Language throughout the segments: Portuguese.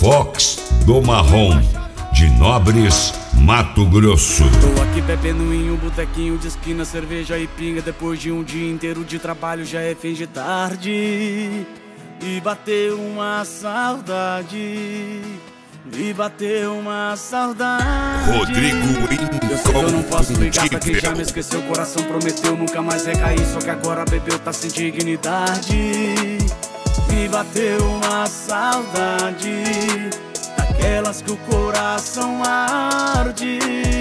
Fox do Marrom, de Nobres, Mato Grosso. Tô aqui bebendo em um botequinho de esquina, cerveja e pinga. Depois de um dia inteiro de trabalho, já é fim de tarde. E bateu uma saudade. Me bateu uma saudade. Rodrigo Eu sei que eu não posso ligar pra quem já me esqueceu. O coração prometeu nunca mais recair, só que agora bebeu, tá sem dignidade. Me bateu uma saudade, daquelas que o coração arde.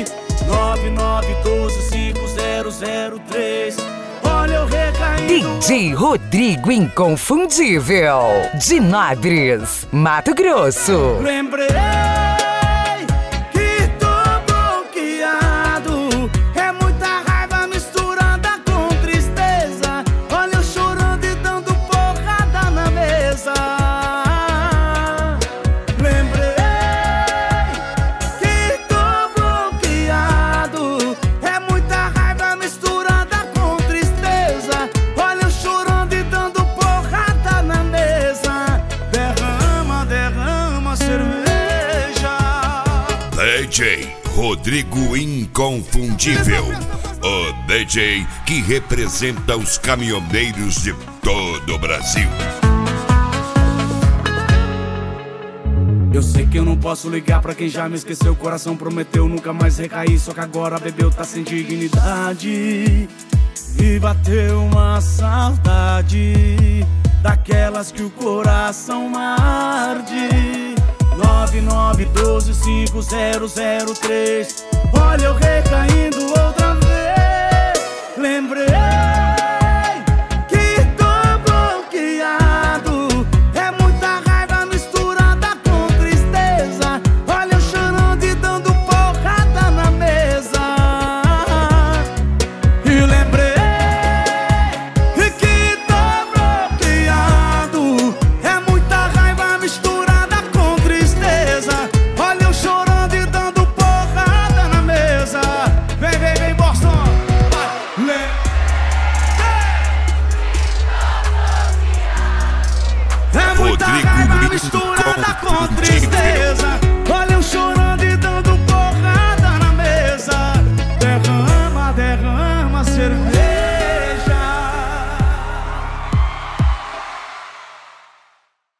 99125003. Olha eu recaindo. DJ Rodrigo Inconfundível, de Nobres, Mato Grosso. Lembrei que tô bloqueado. É muita raiva misturada com tristeza. Olha eu chorando e dando porrada na mesa. Lembrei que tô bloqueado. É muita raiva misturada com tristeza. Olha eu chorando e dando porrada na mesa. Derrama, derrama cerveja. DJ Rodrigo Inconfundível, o DJ que representa os caminhoneiros de todo o Brasil. Eu sei que eu não posso ligar pra quem já me esqueceu. O coração prometeu nunca mais recair, só que agora bebeu, tá sem dignidade. E bateu uma saudade, daquelas que o coração arde. 99125003. Olha eu recaindo outra vez. Lembrei que tô bloqueado. É muita raiva misturada com tristeza. Olha eu chorando e dando porrada na mesa. E lembrei que tô bloqueado. É muita raiva misturada com tristeza. Olha eu chorando e dando porrada na mesa. Vem, vem, vem, Boston. É muita raiva misturada com tristeza.